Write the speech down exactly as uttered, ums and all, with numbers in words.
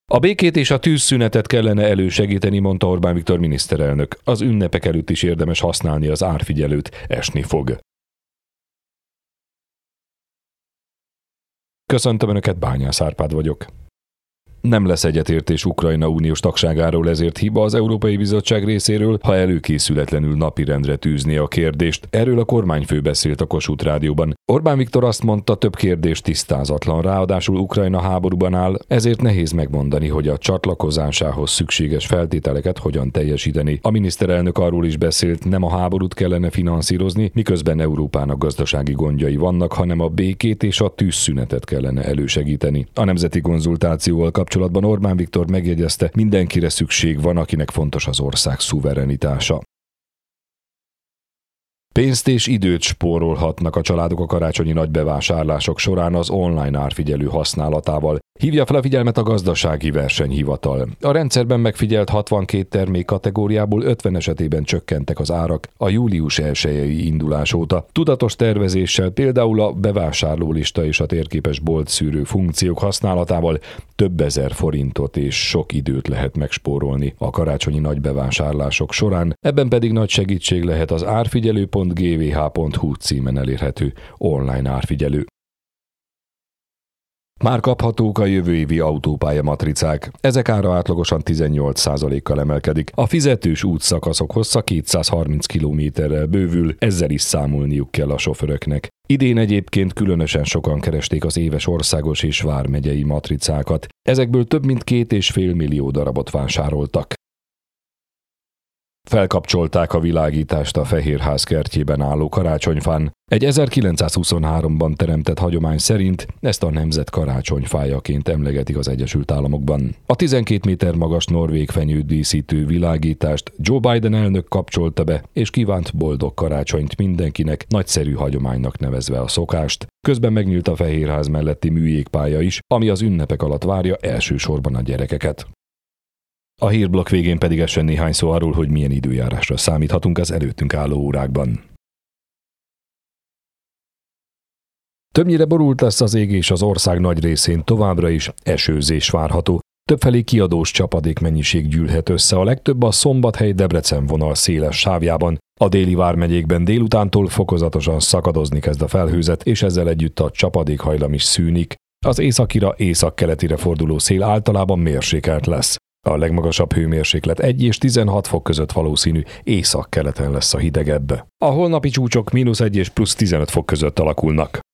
A békét és a tűzszünetet kellene elősegíteni, mondta Orbán Viktor miniszterelnök. Az ünnepek előtt is érdemes használni az árfigyelőt, esni fog. Köszöntöm Önöket, Bányász Árpád vagyok. Nem lesz egyetértés Ukrajna uniós tagságáról, ezért hiba az Európai Bizottság részéről, ha előkészületlenül napirendre tűzni a kérdést. Erről a kormányfő beszélt a Kossuth Rádióban. Orbán Viktor azt mondta, több kérdés tisztázatlan, ráadásul Ukrajna háborúban áll, ezért nehéz megmondani, hogy a csatlakozásához szükséges feltételeket hogyan teljesíteni. A miniszterelnök arról is beszélt, nem a háborút kellene finanszírozni, miközben Európának gazdasági gondjai vannak, hanem a békét és a tűzszünetet kellene elősegíteni. A nemzeti konzultációval kapcsolatban Orbán Viktor megjegyezte, mindenkire szükség van, akinek fontos az ország szuverenitása. Pénzt és időt spórolhatnak a családok a karácsonyi nagybevásárlások során az online árfigyelő használatával. Hívja fel a figyelmet a Gazdasági Versenyhivatal. A rendszerben megfigyelt hatvankét termék kategóriából ötven esetében csökkentek az árak a július elsejei indulás óta. Tudatos tervezéssel, például a bevásárlólista és a térképes boltszűrő funkciók használatával több ezer forintot és sok időt lehet megspórolni a karácsonyi nagybevásárlások során, ebben pedig nagy segítség lehet az árfigyelő pont g v h pont h u címen elérhető online árfigyelő. Már kaphatók a jövő évi autópálya matricák. Ezek ára átlagosan tizennyolc százalékkal emelkedik. A fizetős útszakaszok hossza kétszázharminc kilométerrel bővül, ezzel is számolniuk kell a sofőröknek. Idén egyébként különösen sokan keresték az éves országos és vármegyei matricákat. Ezekből több mint két és fél millió darabot vásároltak. Felkapcsolták a világítást a Fehérház kertjében álló karácsonyfán. Egy ezerkilencszázhuszonháromban teremtett hagyomány szerint ezt a nemzet karácsonyfájaként emlegetik az Egyesült Államokban. A tizenkét méter magas norvég fenyőt díszítő világítást Joe Biden elnök kapcsolta be, és kívánt boldog karácsonyt mindenkinek, nagyszerű hagyománynak nevezve a szokást. Közben megnyílt a Fehérház melletti műjégpálya is, ami az ünnepek alatt várja elsősorban a gyerekeket. A hírblokk végén pedig essen néhány szó arról, hogy milyen időjárásra számíthatunk az előttünk álló órákban. Többnyire borult lesz az ég, és az ország nagy részén továbbra is esőzés várható. Többfelé kiadós csapadékmennyiség gyűlhet össze, a legtöbb a Szombathely-Debrecen vonal széles sávjában. A déli vármegyékben délutántól fokozatosan szakadozni kezd a felhőzet, és ezzel együtt a csapadékhajlam is szűnik. Az északira, északkeletire forduló szél általában mérsékelt lesz. A legmagasabb hőmérséklet egy és tizenhat fok között valószínű, északkeleten lesz a hidegebb. A holnapi csúcsok mínusz egy és plusz tizenöt fok között alakulnak.